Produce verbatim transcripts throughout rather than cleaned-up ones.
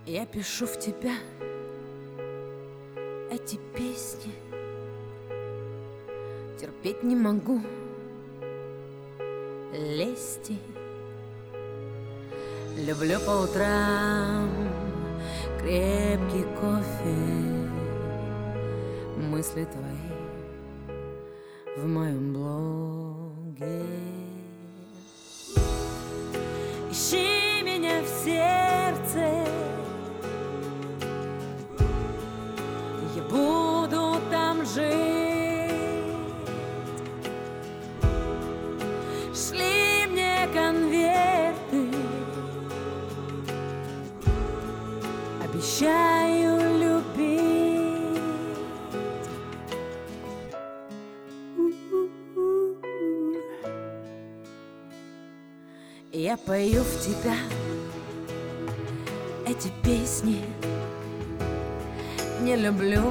Я пишу в тебя эти песни, терпеть не могу лести. Люблю по утрам крепкий кофе, мысли твои в моем блоге. Ищи меня в сердце, я буду там жить. Шли мне конверты, обещаю любить. Я пою в тебя эти песни, не люблю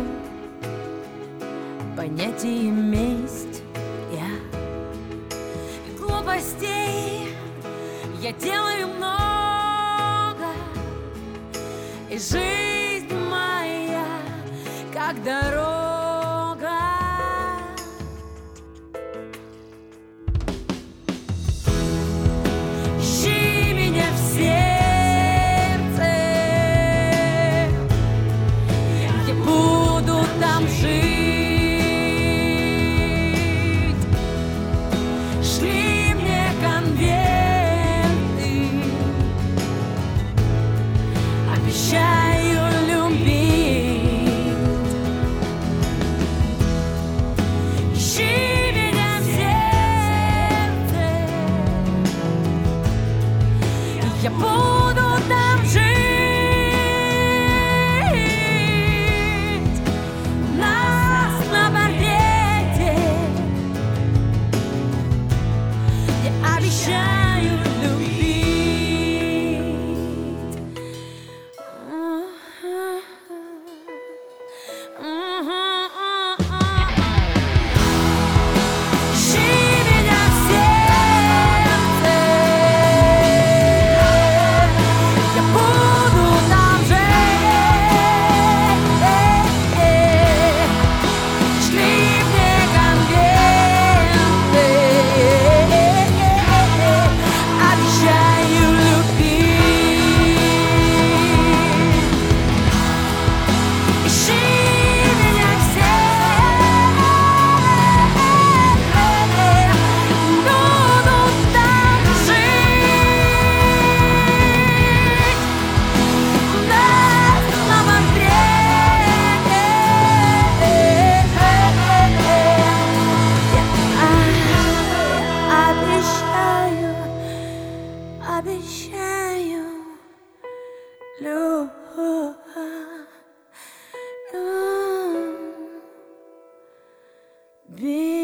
понятие месть. Я и глупостей я делаю много, и жизнь моя как дорога. Ищи меня в сердце, я буду там жить. Шли мне конверты, обещаю любить. Ищи меня в сердце, я буду там жить. Нас на портрете я обещаю любить. Ищи меня в сердце, я буду там жить. Шли мне конверты, обещаю любить. Ищи меня в сердце, буду там жить. Нас на портрете я обещаю, обещаю любить.